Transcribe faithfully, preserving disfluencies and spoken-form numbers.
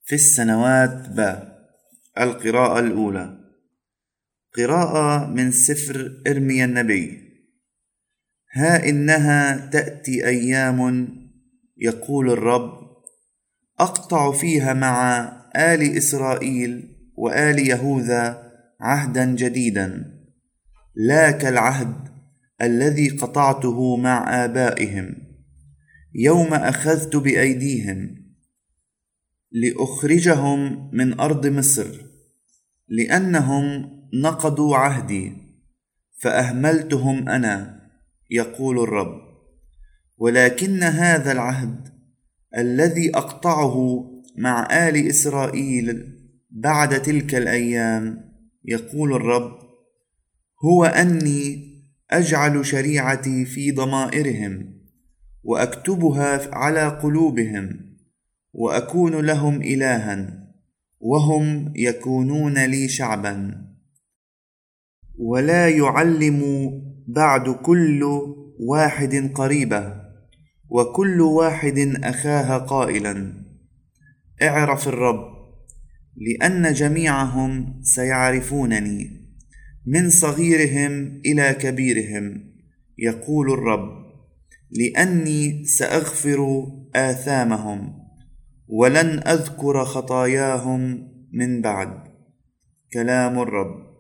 في السنوات ب. القراءة الأولى، قراءة من سفر إرميا النبي. ها إنها تأتي أيام، يقول الرب، أقطع فيها مع آل إسرائيل وآل يهوذا عهدا جديدا، لا كالعهد الذي قطعته مع آبائهم يوم أخذت بأيديهم لأخرجهم من أرض مصر، لأنهم نقضوا عهدي فأهملتهم أنا، يقول الرب. ولكن هذا العهد الذي أقطعه مع آل إسرائيل بعد تلك الأيام، يقول الرب، هو أني أجعل شريعتي في ضمائرهم وأكتبها على قلوبهم، وأكون لهم إلها وهم يكونون لي شعبا. ولا يعلم بعد كل واحد قريبه وكل واحد أخاها قائلا، اعرف الرب، لأن جميعهم سيعرفونني من صغيرهم إلى كبيرهم، يقول الرب، لأني سأغفر آثامهم ولن أذكر خطاياهم من بعد. كلام الرب.